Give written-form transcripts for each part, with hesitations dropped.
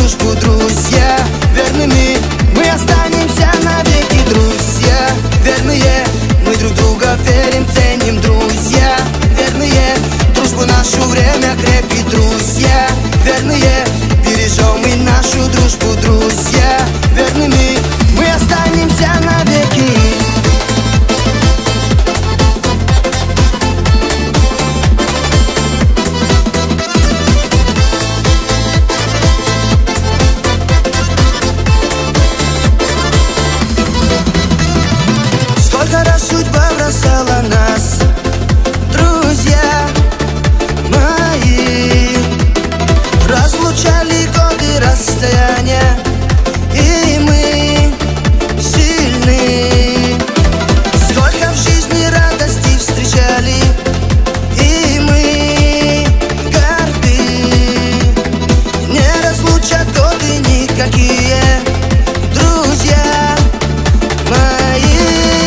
дружбу, друзья. Верными мы останемся навеки, друзья. Верные, мы друг друга верим, ценим, друзья. Верные, дружбу нашу время крепит, друзья. Верные, бережем мы нашу дружбу, друзья. Верными мы останемся навеки. Сколько раз судьба бросала нас, друзья мои, разлучали годы, расстояния, и мы сильны. Сколько в жизни радости встречали, и мы горды. Не разлучат годы никакие, друзья мои.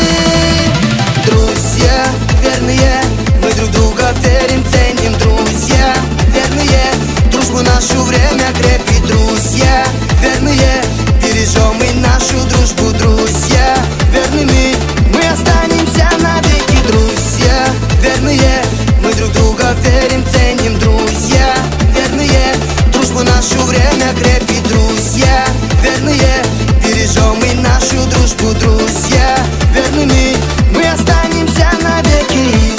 Друзья верные, мы друг друга верим, ценим, друзья. Верные, дружбу нашу время крепит, друзья. Верные, бережем мы нашу дружбу, друзья. Верными мы останемся навеки, друзья. Верные, мы друг друга верим, ценим, друзья. Верные, дружбу нашу время крепит, друзья. Верные, бережем мы нашу дружбу, друзья. Верными мы останемся навеки.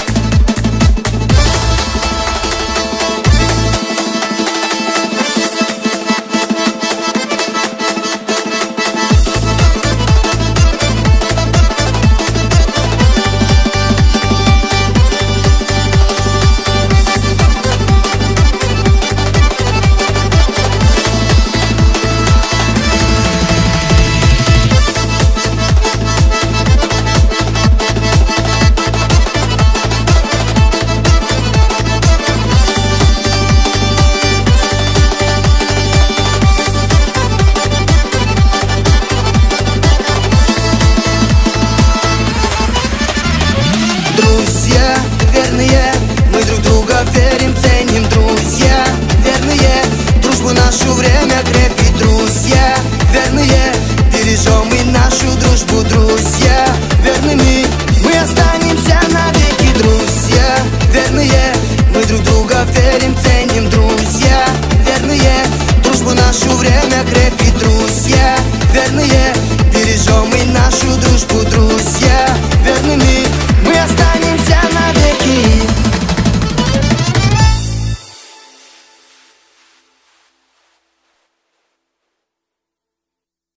Друзья верные, мы друг друга верим, ценим, друзья. Верные, дружбу нашу время крепит, друзья. Верные, бережем мы нашу дружбу, друзья. Верными мы останемся навеки, друзья. Верные, мы друг друга верим, ценим, друзья. Верные, дружбу нашу время крепит, друзья. Верные, бережем мы нашу дружбу.